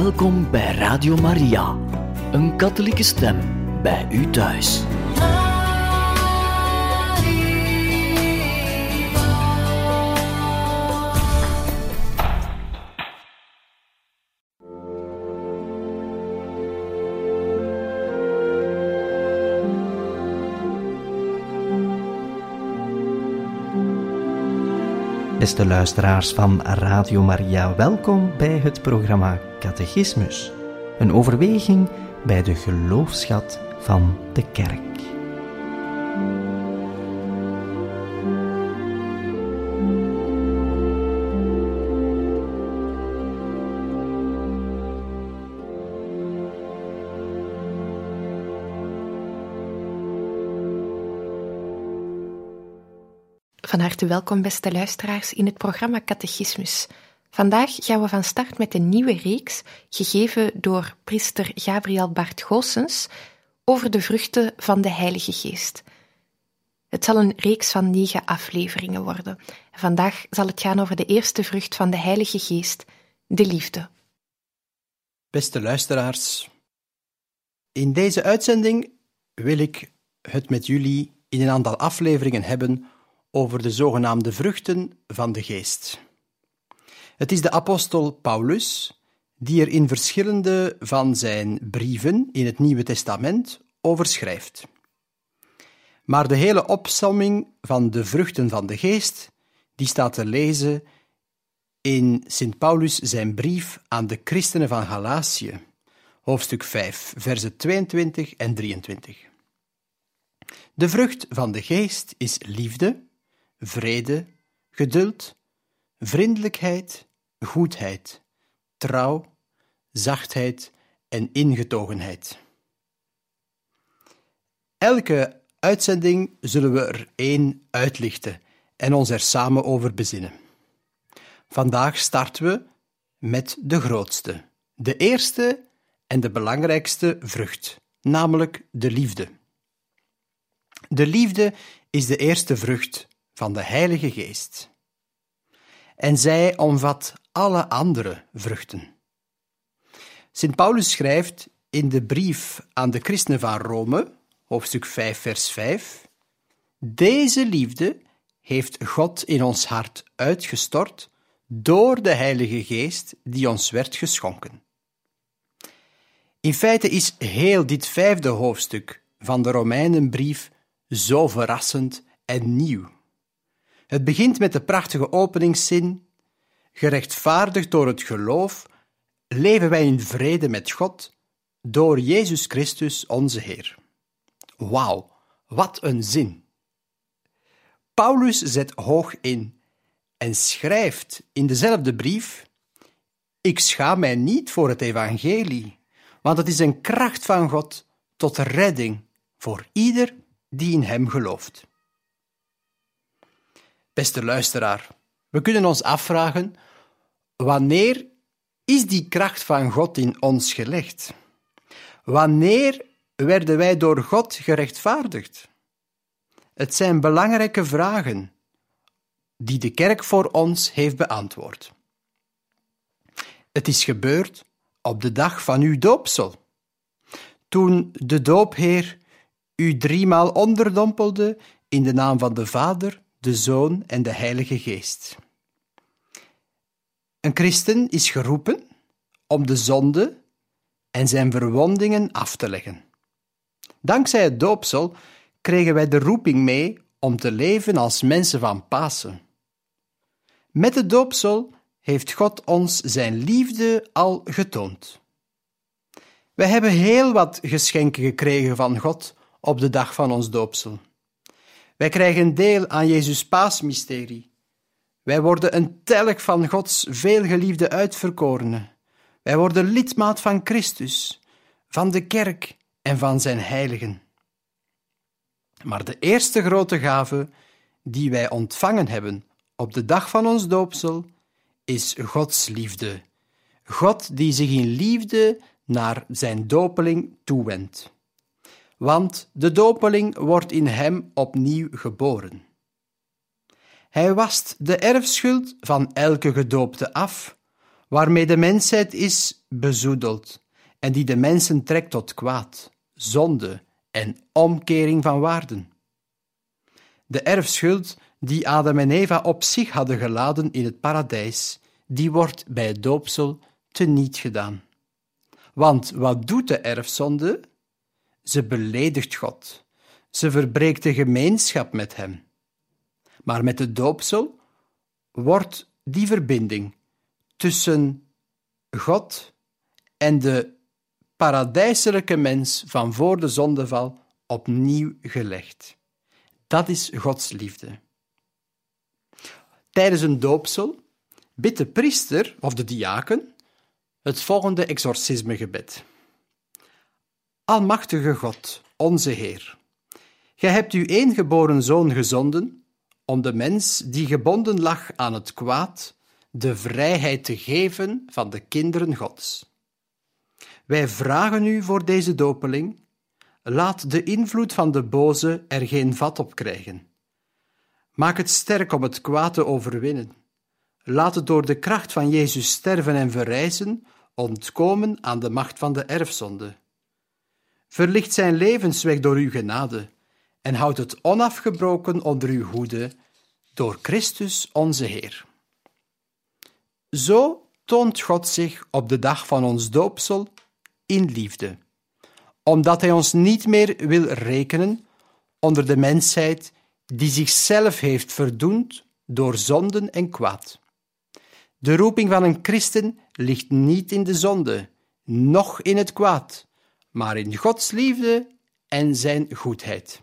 Welkom bij Radio Maria, een katholieke stem bij u thuis. Beste luisteraars van Radio Maria, welkom bij het programma Catechismus. Een overweging bij de geloofsschat van de Kerk. Van harte welkom, beste luisteraars, in het programma Catechismus. Vandaag gaan we van start met een nieuwe reeks, gegeven door priester Gabriel Bart Goossens, over de vruchten van de Heilige Geest. Het zal een reeks van 9 afleveringen worden. Vandaag zal het gaan over de eerste vrucht van de Heilige Geest, de liefde. Beste luisteraars, in deze uitzending wil ik het met jullie in een aantal afleveringen hebben over de zogenaamde vruchten van de geest. Het is de apostel Paulus die er in verschillende van zijn brieven in het Nieuwe Testament over schrijft. Maar de hele opsomming van de vruchten van de geest, die staat te lezen in Sint Paulus zijn brief aan de christenen van Galatië, hoofdstuk 5, versen 22 en 23. De vrucht van de geest is liefde, vrede, geduld, vriendelijkheid, goedheid, trouw, zachtheid en ingetogenheid. Elke uitzending zullen we er 1 uitlichten en ons er samen over bezinnen. Vandaag starten we met de grootste, de eerste en de belangrijkste vrucht, namelijk de liefde. De liefde is de eerste vrucht van de Heilige Geest. En zij omvat alle andere vruchten. Sint Paulus schrijft in de brief aan de christenen van Rome, hoofdstuk 5, vers 5, deze liefde heeft God in ons hart uitgestort door de Heilige Geest die ons werd geschonken. In feite is heel dit 5e hoofdstuk van de Romeinenbrief zo verrassend en nieuw. Het begint met de prachtige openingszin: gerechtvaardigd door het geloof, leven wij in vrede met God door Jezus Christus onze Heer. Wauw, wat een zin! Paulus zet hoog in en schrijft in dezelfde brief: ik schaam mij niet voor het evangelie, want het is een kracht van God tot redding voor ieder die in hem gelooft. Beste luisteraar, we kunnen ons afvragen, wanneer is die kracht van God in ons gelegd? Wanneer werden wij door God gerechtvaardigd? Het zijn belangrijke vragen die de Kerk voor ons heeft beantwoord. Het is gebeurd op de dag van uw doopsel, toen de doopheer u 3 maal onderdompelde in de naam van de Vader, de Zoon en de Heilige Geest. Een christen is geroepen om de zonde en zijn verwondingen af te leggen. Dankzij het doopsel kregen wij de roeping mee om te leven als mensen van Pasen. Met het doopsel heeft God ons zijn liefde al getoond. Wij hebben heel wat geschenken gekregen van God op de dag van ons doopsel. Wij krijgen deel aan Jezus' paasmysterie. Wij worden een telg van Gods veelgeliefde uitverkorene. Wij worden lidmaat van Christus, van de Kerk en van zijn heiligen. Maar de eerste grote gave die wij ontvangen hebben op de dag van ons doopsel is Gods liefde. God die zich in liefde naar zijn dopeling toewendt. Want de dopeling wordt in hem opnieuw geboren. Hij wast de erfschuld van elke gedoopte af, waarmee de mensheid is bezoedeld en die de mensen trekt tot kwaad, zonde en omkering van waarden. De erfschuld die Adam en Eva op zich hadden geladen in het paradijs, die wordt bij het doopsel teniet gedaan. Want wat doet de erfzonde? Ze beledigt God. Ze verbreekt de gemeenschap met hem. Maar met het doopsel wordt die verbinding tussen God en de paradijselijke mens van voor de zondeval opnieuw gelegd. Dat is Gods liefde. Tijdens een doopsel bidt de priester of de diaken het volgende exorcismegebed. Almachtige God, onze Heer, Gij hebt uw eengeboren Zoon gezonden om de mens die gebonden lag aan het kwaad de vrijheid te geven van de kinderen Gods. Wij vragen u voor deze dopeling, laat de invloed van de boze er geen vat op krijgen. Maak het sterk om het kwaad te overwinnen. Laat het door de kracht van Jezus sterven en verrijzen, ontkomen aan de macht van de erfzonde. Verlicht zijn levensweg door uw genade en houd het onafgebroken onder uw hoede door Christus onze Heer. Zo toont God zich op de dag van ons doopsel in liefde, omdat Hij ons niet meer wil rekenen onder de mensheid die zichzelf heeft verdoemd door zonden en kwaad. De roeping van een christen ligt niet in de zonde, noch in het kwaad, maar in Gods liefde en zijn goedheid.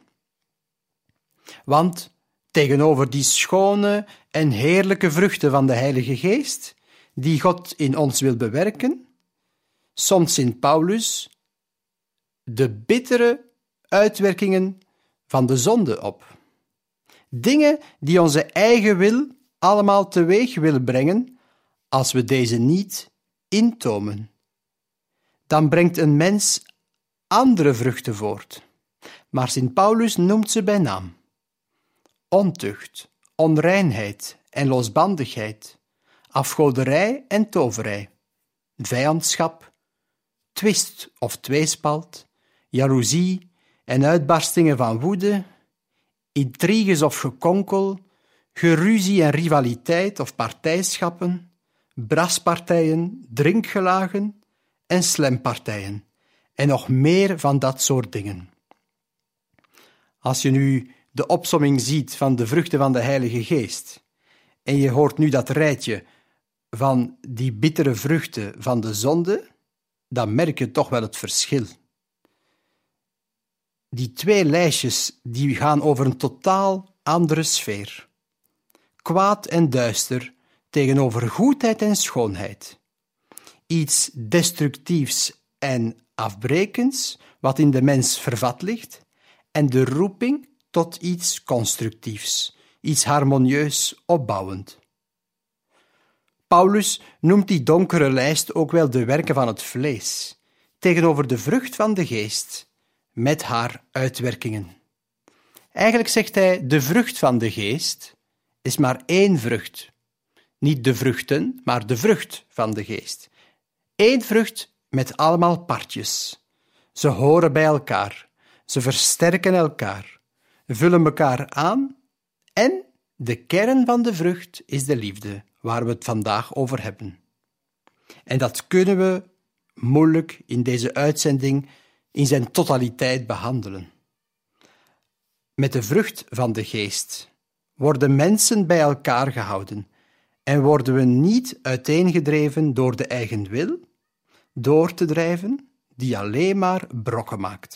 Want tegenover die schone en heerlijke vruchten van de Heilige Geest, die God in ons wil bewerken, somt Sint Paulus de bittere uitwerkingen van de zonde op. Dingen die onze eigen wil allemaal teweeg willen brengen als we deze niet intomen. Dan brengt een mens andere vruchten voort, maar Sint Paulus noemt ze bij naam. Ontucht, onreinheid en losbandigheid, afgoderij en toverij, vijandschap, twist of tweespalt, jaloezie en uitbarstingen van woede, intriges of gekonkel, geruzie en rivaliteit of partijschappen, braspartijen, drinkgelagen en slempartijen en nog meer van dat soort dingen. Als je nu de opsomming ziet van de vruchten van de Heilige Geest en je hoort nu dat rijtje van die bittere vruchten van de zonde, dan merk je toch wel het verschil. Die twee lijstjes die gaan over een totaal andere sfeer. Kwaad en duister tegenover goedheid en schoonheid. Iets destructiefs en afbrekends wat in de mens vervat ligt en de roeping tot iets constructiefs, iets harmonieus opbouwend. Paulus noemt die donkere lijst ook wel de werken van het vlees, tegenover de vrucht van de geest, met haar uitwerkingen. Eigenlijk zegt hij, de vrucht van de geest is maar één vrucht. Niet de vruchten, maar de vrucht van de geest. Eén vrucht met allemaal partjes. Ze horen bij elkaar, ze versterken elkaar, vullen elkaar aan en de kern van de vrucht is de liefde, waar we het vandaag over hebben. En dat kunnen we moeilijk in deze uitzending in zijn totaliteit behandelen. Met de vrucht van de geest worden mensen bij elkaar gehouden en worden we niet uiteengedreven door de eigen wil, door te drijven, die alleen maar brokken maakt.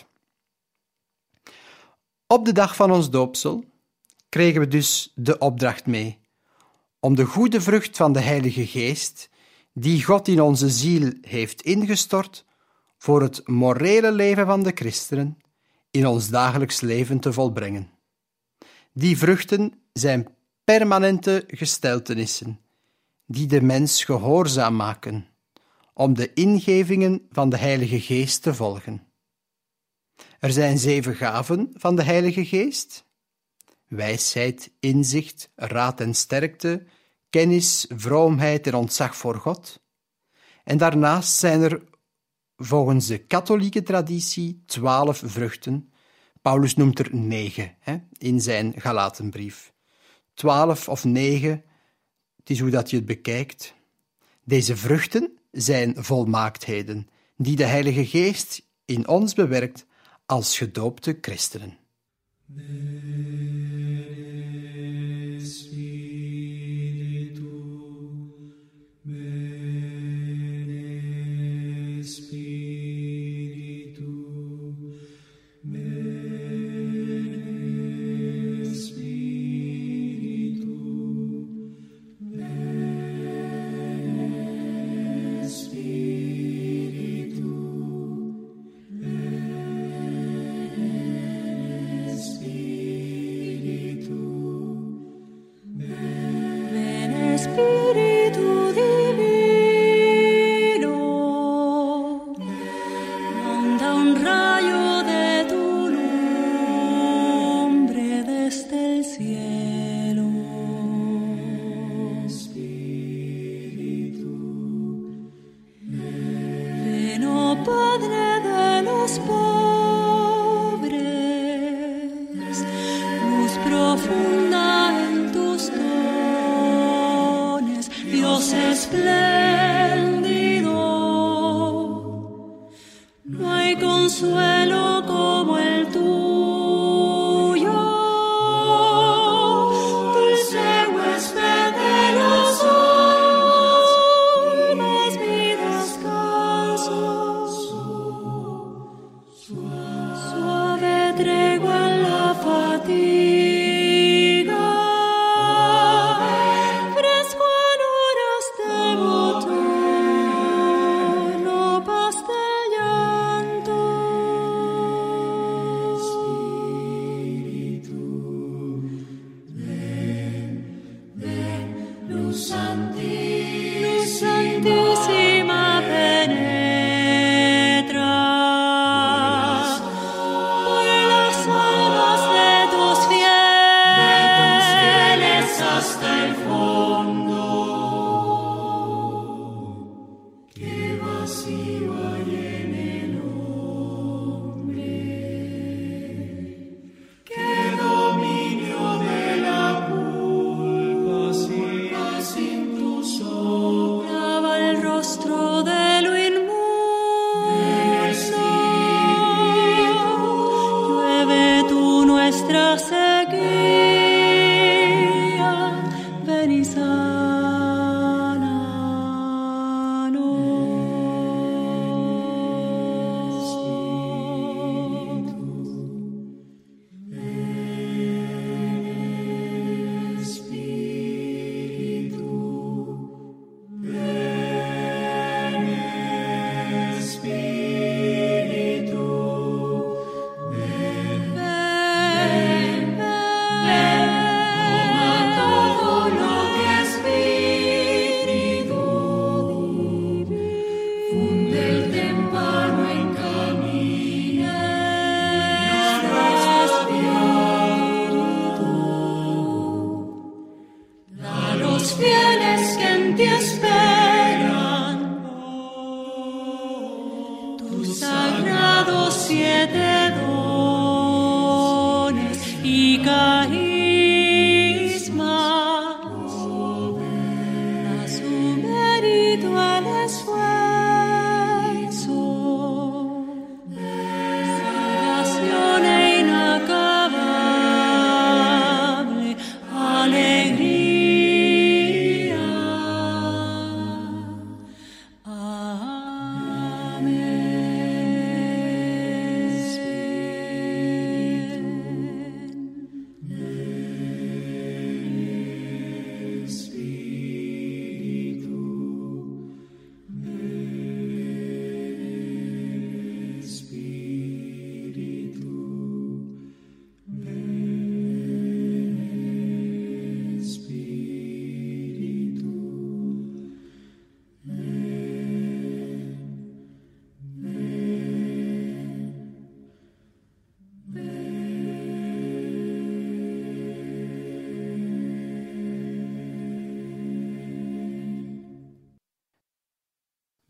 Op de dag van ons doopsel kregen we dus de opdracht mee om de goede vrucht van de Heilige Geest, die God in onze ziel heeft ingestort, voor het morele leven van de christenen in ons dagelijks leven te volbrengen. Die vruchten zijn permanente gesteltenissen, die de mens gehoorzaam maken, om de ingevingen van de Heilige Geest te volgen. Er zijn 7 gaven van de Heilige Geest: wijsheid, inzicht, raad en sterkte, kennis, vroomheid en ontzag voor God, En daarnaast zijn er volgens de katholieke traditie 12 vruchten. Paulus noemt er 9 in zijn Galatenbrief. 12 of 9, het is hoe dat je het bekijkt. Deze vruchten zijn volmaaktheden die de Heilige Geest in ons bewerkt als gedoopte christenen.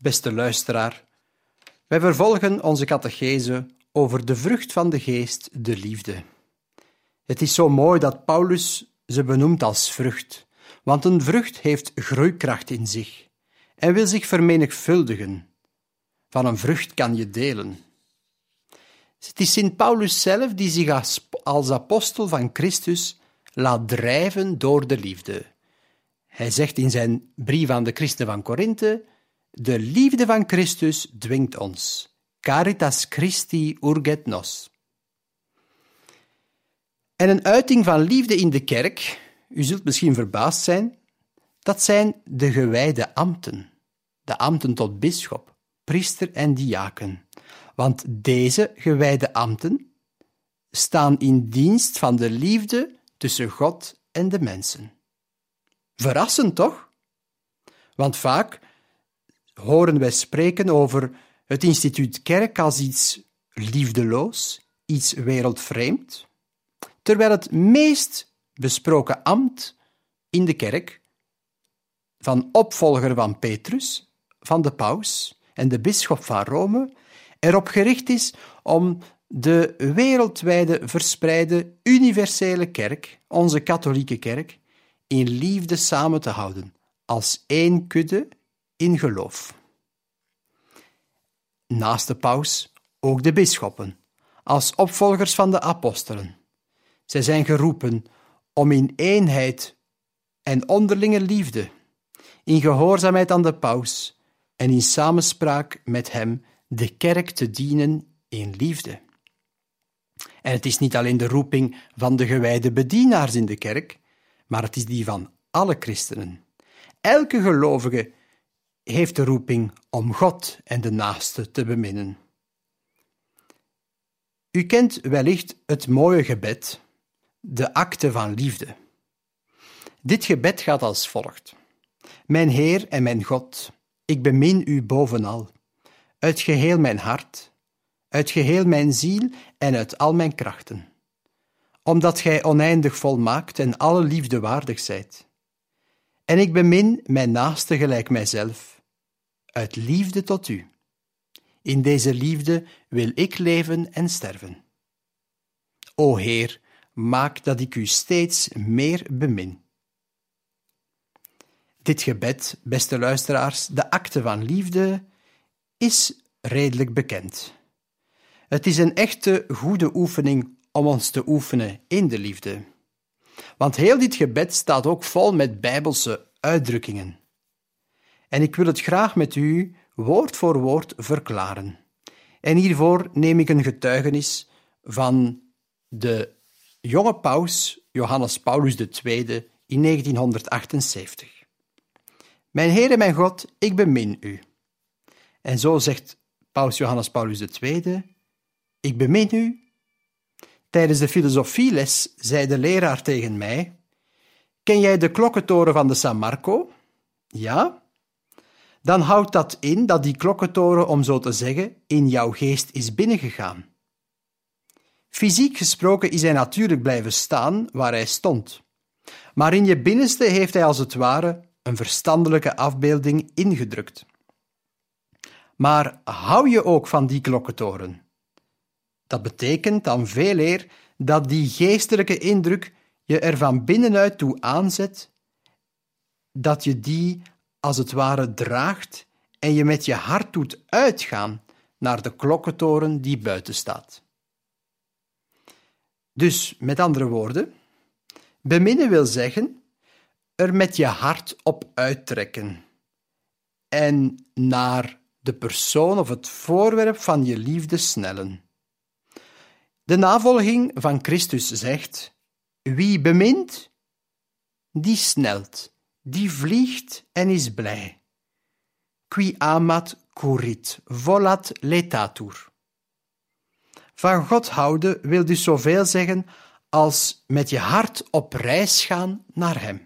beste luisteraar. Wij vervolgen onze catechese over de vrucht van de geest, de liefde. Het is zo mooi dat Paulus ze benoemt als vrucht, want een vrucht heeft groeikracht in zich en wil zich vermenigvuldigen. Van een vrucht kan je delen. Het is Sint Paulus zelf die zich als apostel van Christus laat drijven door de liefde. Hij zegt in zijn brief aan de christenen van Korinthe: de liefde van Christus dwingt ons. Caritas Christi urget nos. En een uiting van liefde in de kerk, u zult misschien verbaasd zijn, dat zijn de gewijde ambten. De ambten tot bisschop, priester en diaken. Want deze gewijde ambten staan in dienst van de liefde tussen God en de mensen. Verrassend, toch? Want vaak horen wij spreken over het instituut kerk als iets liefdeloos, iets wereldvreemd, terwijl het meest besproken ambt in de kerk van opvolger van Petrus, van de paus en de bisschop van Rome erop gericht is om de wereldwijde verspreide universele kerk, onze katholieke kerk, in liefde samen te houden, als één kudde in geloof. Naast de paus ook de bisschoppen, als opvolgers van de apostelen. Zij zijn geroepen om in eenheid en onderlinge liefde, in gehoorzaamheid aan de paus en in samenspraak met hem de kerk te dienen in liefde. En het is niet alleen de roeping van de gewijde bedienaars in de kerk, maar het is die van alle christenen. Elke gelovige heeft de roeping om God en de naaste te beminnen. U kent wellicht het mooie gebed, de akte van liefde. Dit gebed gaat als volgt: Mijn Heer en mijn God, ik bemin u bovenal, uit geheel mijn hart, uit geheel mijn ziel en uit al mijn krachten, omdat gij oneindig volmaakt en alle liefde waardig zijt. En ik bemin mijn naaste gelijk mijzelf, uit liefde tot u. In deze liefde wil ik leven en sterven. O Heer, maak dat ik u steeds meer bemin. Dit gebed, beste luisteraars, de akte van liefde, is redelijk bekend. Het is een echte goede oefening om ons te oefenen in de liefde. Want heel dit gebed staat ook vol met bijbelse uitdrukkingen. En ik wil het graag met u woord voor woord verklaren. En hiervoor neem ik een getuigenis van de jonge paus Johannes Paulus II in 1978. Mijn Heer en mijn God, ik bemin u. En zo zegt paus Johannes Paulus II: ik bemin u. Tijdens de filosofieles zei de leraar tegen mij: ken jij de klokkentoren van de San Marco? Ja? Dan houdt dat in dat die klokkentoren, om zo te zeggen, in jouw geest is binnengegaan. Fysiek gesproken is hij natuurlijk blijven staan waar hij stond. Maar in je binnenste heeft hij als het ware een verstandelijke afbeelding ingedrukt. Maar hou je ook van die klokkentoren? Dat betekent dan veel eer dat die geestelijke indruk je er van binnenuit toe aanzet, dat je die als het ware draagt en je met je hart doet uitgaan naar de klokkentoren die buiten staat. Dus, met andere woorden, beminnen wil zeggen er met je hart op uittrekken en naar de persoon of het voorwerp van je liefde snellen. De navolging van Christus zegt: wie bemint, die snelt, die vliegt en is blij. Qui amat currit, volat letatur. Van God houden wil dus zoveel zeggen als met je hart op reis gaan naar Hem.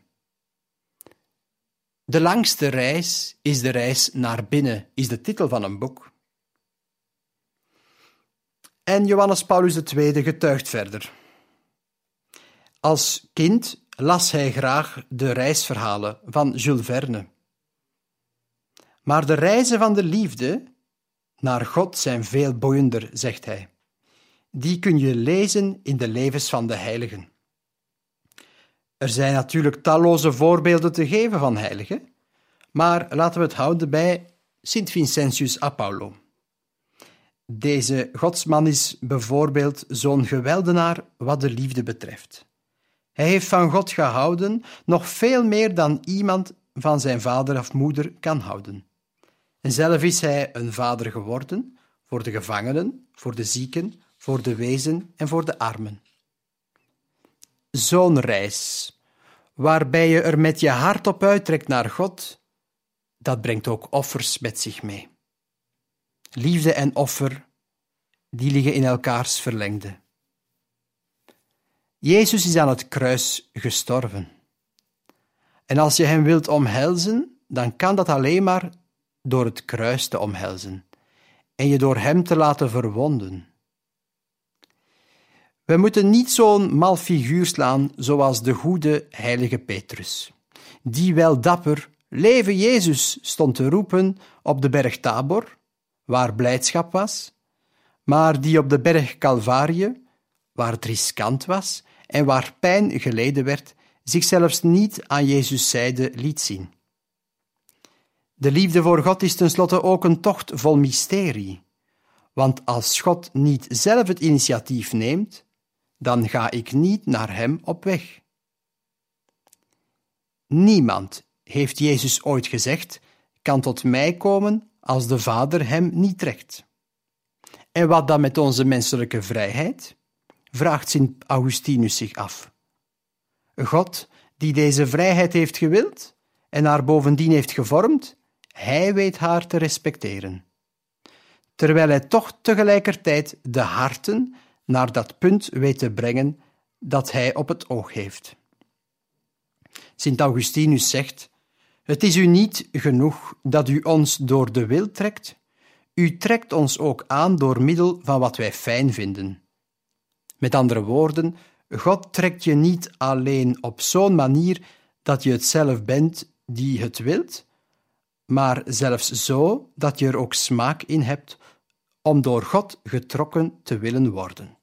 De langste reis is de reis naar binnen, is de titel van een boek. En Johannes Paulus II getuigt verder. Als kind las hij graag de reisverhalen van Jules Verne. Maar de reizen van de liefde naar God zijn veel boeiender, zegt hij. Die kun je lezen in de levens van de heiligen. Er zijn natuurlijk talloze voorbeelden te geven van heiligen, maar laten we het houden bij Sint Vincentius Apollo. Deze godsman is bijvoorbeeld zo'n geweldenaar wat de liefde betreft. Hij heeft van God gehouden nog veel meer dan iemand van zijn vader of moeder kan houden. En zelf is hij een vader geworden voor de gevangenen, voor de zieken, voor de wezen en voor de armen. Zo'n reis, waarbij je er met je hart op uittrekt naar God, dat brengt ook offers met zich mee. Liefde en offer, die liggen in elkaars verlengde. Jezus is aan het kruis gestorven. En als je hem wilt omhelzen, dan kan dat alleen maar door het kruis te omhelzen en je door hem te laten verwonden. We moeten niet zo'n mal figuur slaan zoals de goede heilige Petrus, die wel dapper "Leve Jezus" stond te roepen op de berg Tabor, waar blijdschap was, maar die op de berg Calvarië, waar het riskant was en waar pijn geleden werd, zich zelfs niet aan Jezus' zijde liet zien. De liefde voor God is tenslotte ook een tocht vol mysterie, want als God niet zelf het initiatief neemt, dan ga ik niet naar hem op weg. Niemand, heeft Jezus ooit gezegd, kan tot mij komen als de Vader hem niet trekt. En wat dan met onze menselijke vrijheid? Vraagt Sint Augustinus zich af. God, die deze vrijheid heeft gewild en haar bovendien heeft gevormd, hij weet haar te respecteren. Terwijl hij toch tegelijkertijd de harten naar dat punt weet te brengen dat hij op het oog heeft. Sint Augustinus zegt: het is u niet genoeg dat u ons door de wil trekt, u trekt ons ook aan door middel van wat wij fijn vinden. Met andere woorden, God trekt je niet alleen op zo'n manier dat je het zelf bent die het wilt, maar zelfs zo dat je er ook smaak in hebt om door God getrokken te willen worden.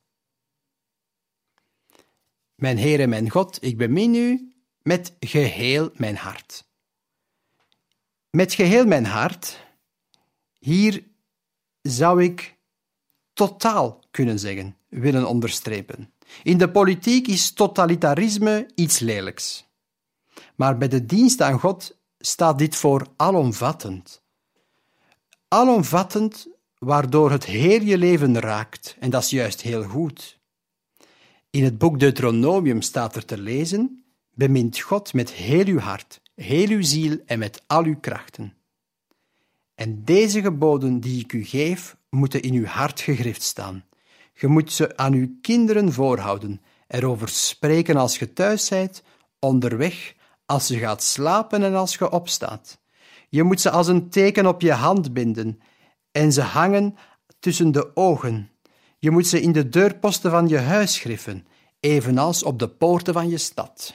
Mijn Heer en mijn God, ik bemin u met geheel mijn hart. Met geheel mijn hart, hier zou ik totaal kunnen zeggen, willen onderstrepen. In de politiek is totalitarisme iets lelijks. Maar bij de dienst aan God staat dit voor alomvattend. Alomvattend, waardoor het heel je leven raakt, en dat is juist heel goed. In het boek Deuteronomium staat er te lezen: bemint God met heel uw hart, heel uw ziel en met al uw krachten. En deze geboden die ik u geef, moeten in uw hart gegrift staan. Je moet ze aan uw kinderen voorhouden, erover spreken als je thuis zijt, onderweg, als je gaat slapen en als je opstaat. Je moet ze als een teken op je hand binden en ze hangen tussen de ogen. Je moet ze in de deurposten van je huis griffen, evenals op de poorten van je stad.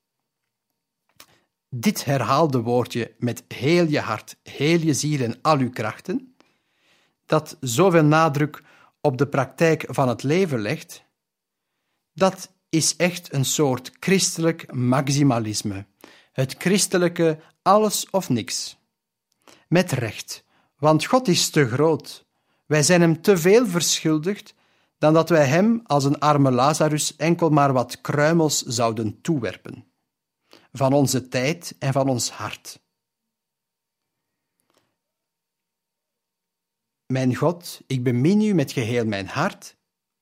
Dit herhaalde woordje met heel je hart, heel je ziel en al uw krachten, dat zoveel nadruk op de praktijk van het leven legt, dat is echt een soort christelijk maximalisme. Het christelijke alles of niks. Met recht, want God is te groot. Wij zijn hem te veel verschuldigd dan dat wij hem als een arme Lazarus enkel maar wat kruimels zouden toewerpen. Van onze tijd en van ons hart. Mijn God, ik bemin u met geheel mijn hart,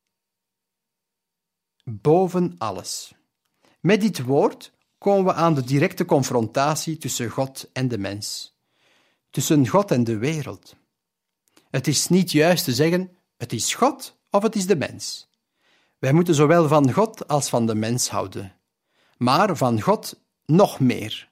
boven alles. Met dit woord komen we aan de directe confrontatie tussen God en de mens. Tussen God en de wereld. Het is niet juist te zeggen, het is God of het is de mens. Wij moeten zowel van God als van de mens houden. Maar van God nog meer.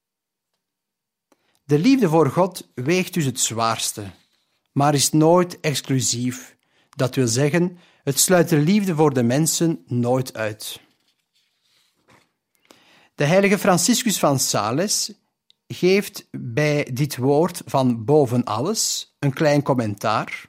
De liefde voor God weegt dus het zwaarste, maar is nooit exclusief. Dat wil zeggen, het sluit de liefde voor de mensen nooit uit. De heilige Franciscus van Sales geeft bij dit woord van boven alles een klein commentaar.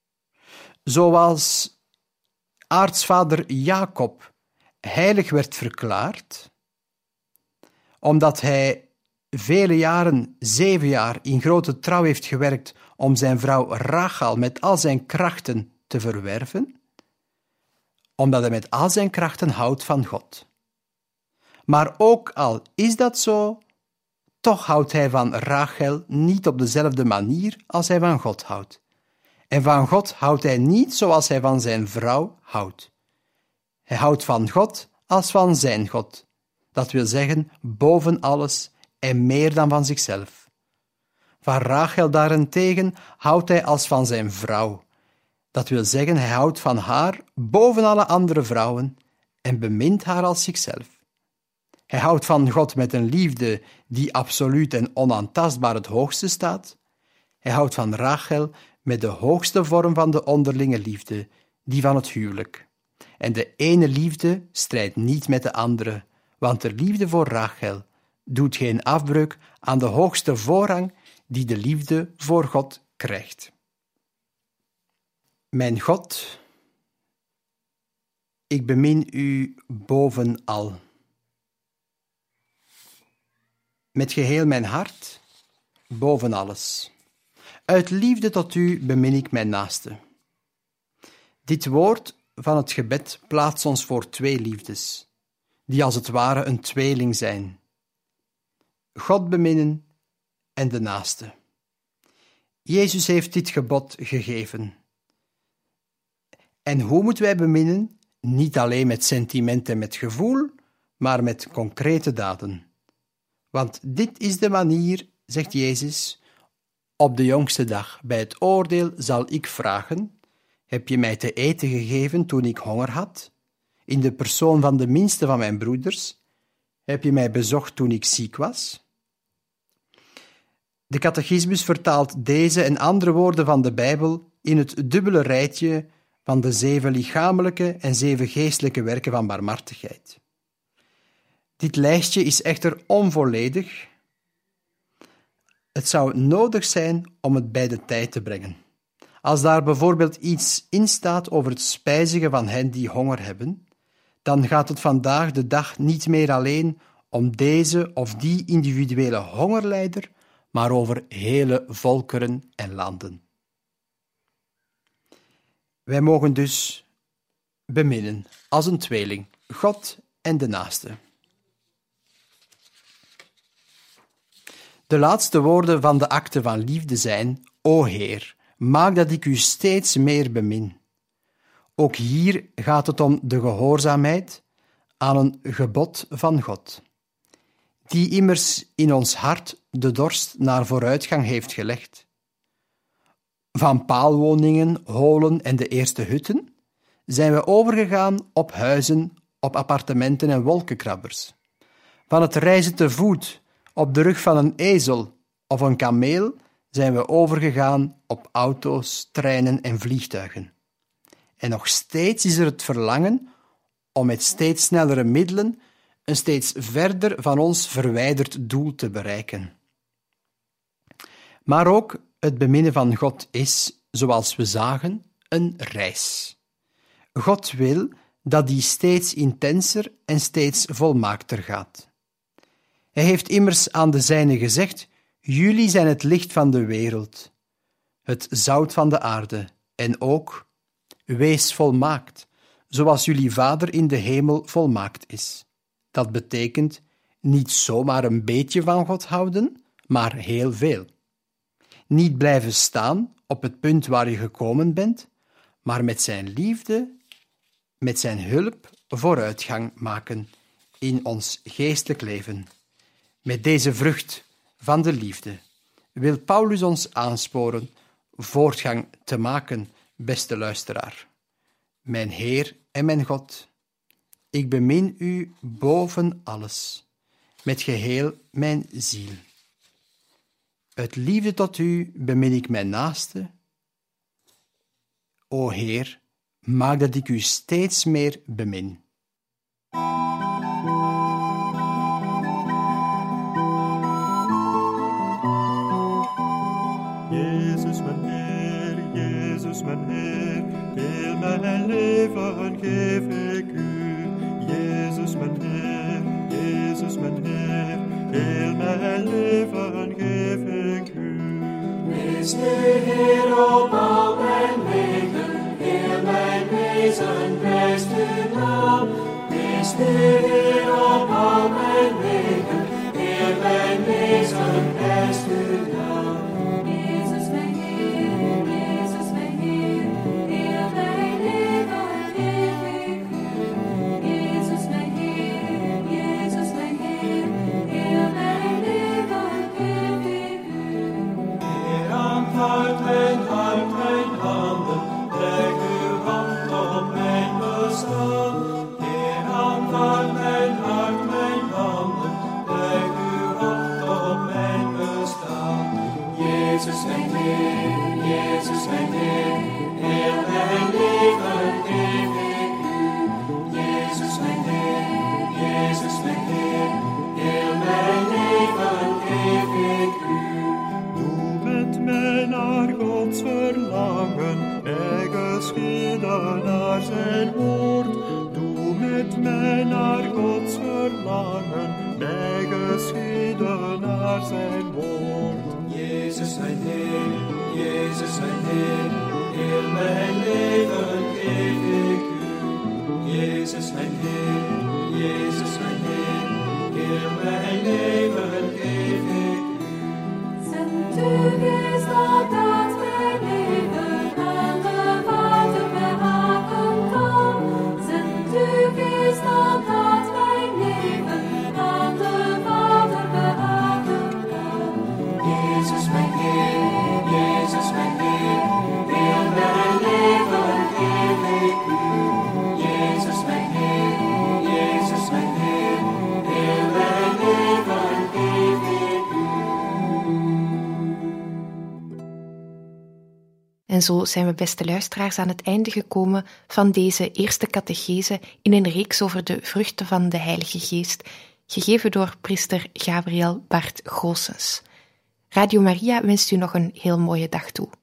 Zoals aartsvader Jacob heilig werd verklaard, omdat hij vele jaren, 7 jaar, in grote trouw heeft gewerkt om zijn vrouw Rachel met al zijn krachten te verwerven, omdat hij met al zijn krachten houdt van God. Maar ook al is dat zo, toch houdt hij van Rachel niet op dezelfde manier als hij van God houdt. En van God houdt hij niet zoals hij van zijn vrouw houdt. Hij houdt van God als van zijn God. Dat wil zeggen, boven alles en meer dan van zichzelf. Van Rachel daarentegen houdt hij als van zijn vrouw. Dat wil zeggen, hij houdt van haar boven alle andere vrouwen en bemint haar als zichzelf. Hij houdt van God met een liefde die absoluut en onaantastbaar het hoogste staat. Hij houdt van Rachel met de hoogste vorm van de onderlinge liefde, die van het huwelijk. En de ene liefde strijdt niet met de andere, want de liefde voor Rachel doet geen afbreuk aan de hoogste voorrang die de liefde voor God krijgt. Mijn God, ik bemin u bovenal. Met geheel mijn hart, boven alles. Uit liefde tot u bemin ik mijn naaste. Dit woord van het gebed plaatst ons voor 2 liefdes, die als het ware een tweeling zijn. God beminnen en de naaste. Jezus heeft dit gebod gegeven. En hoe moeten wij beminnen? Niet alleen met sentiment en met gevoel, maar met concrete daden. Want dit is de manier, zegt Jezus, op de jongste dag, bij het oordeel zal ik vragen, heb je mij te eten gegeven toen ik honger had? In de persoon van de minste van mijn broeders, heb je mij bezocht toen ik ziek was? De catechismus vertaalt deze en andere woorden van de Bijbel in het dubbele rijtje van de 7 lichamelijke en 7 geestelijke werken van barmhartigheid. Dit lijstje is echter onvolledig. Het zou nodig zijn om het bij de tijd te brengen. Als daar bijvoorbeeld iets in staat over het spijzigen van hen die honger hebben, dan gaat het vandaag de dag niet meer alleen om deze of die individuele hongerlijder, maar over hele volkeren en landen. Wij mogen dus beminnen als een tweeling, God en de naaste. De laatste woorden van de akte van liefde zijn: O Heer, maak dat ik u steeds meer bemin. Ook hier gaat het om de gehoorzaamheid aan een gebod van God, die immers in ons hart de dorst naar vooruitgang heeft gelegd. Van paalwoningen, holen en de eerste hutten zijn we overgegaan op huizen, op appartementen en wolkenkrabbers. Van het reizen te voet op de rug van een ezel of een kameel zijn we overgegaan op auto's, treinen en vliegtuigen. En nog steeds is er het verlangen om met steeds snellere middelen een steeds verder van ons verwijderd doel te bereiken. Maar ook het beminnen van God is, zoals we zagen, een reis. God wil dat die steeds intenser en steeds volmaakter gaat. Hij heeft immers aan de zijnen gezegd: jullie zijn het licht van de wereld, het zout van de aarde, en ook: wees volmaakt, zoals jullie Vader in de hemel volmaakt is. Dat betekent niet zomaar een beetje van God houden, maar heel veel. Niet blijven staan op het punt waar je gekomen bent, maar met zijn liefde, met zijn hulp vooruitgang maken in ons geestelijk leven. Met deze vrucht van de liefde wil Paulus ons aansporen voortgang te maken, beste luisteraar. Mijn Heer en mijn God, ik bemin u boven alles, met geheel mijn ziel. Uit liefde tot u bemin ik mijn naaste. O Heer, maak dat ik u steeds meer bemin. Jezus mijn Heer, Jezus mijn Heer, heel mijn leven geef ik u. Jezus mijn Heer, Jezus mijn Heer, heel mijn leven geef ik u. Wees de Heer op al mijn wegen, heel mijn wezen prijst uw naam. Wees de Heer op al mijn wegen, heel mijn wezen prijst uw naam. Jezus mijn Heer, Jezus mijn Heer, heel mijn leven geef ik u. Jezus mijn Heer, Jezus mijn Heer, heel mijn leven geef ik u. Heer, aanvaard mijn hart, mijn handen, leg uw hand op mijn bestaan. Heer, aanvaard mijn hart, mijn handen, leg uw hand op mijn bestaan. Jezus mijn Heer, Jezus mijn Heer, heel mijn leven geef ik u. Jezus mijn Heer, Jezus mijn Heer, heel mijn leven geef ik u. Doe met mij naar Gods verlangen, mij geschieden naar zijn woord. Doe met mij naar Gods verlangen, mij geschieden naar zijn woord. Jezus mijn Heer, Jezus mijn Heer, heel mijn leven geef ik u. Jezus mijn Heer, Jezus mijn Heer, heel mijn leven geef ik u. Zend uw geest opdat mijn leven aan de Vader behagen kan. Zend uw geest opdat mijn leven aan de Vader behagen kan. Jezus mijn Heer, Jezus mijn Heer, heel mijn leven geef ik u. Jezus mijn Heer, Jezus mijn Heer, heel mijn leven geef ik u. En zo zijn we, beste luisteraars, aan het einde gekomen van deze eerste catechese in een reeks over de vruchten van de Heilige Geest, gegeven door priester Gabriel Bart Goossens. Radio Maria wenst u nog een heel mooie dag toe.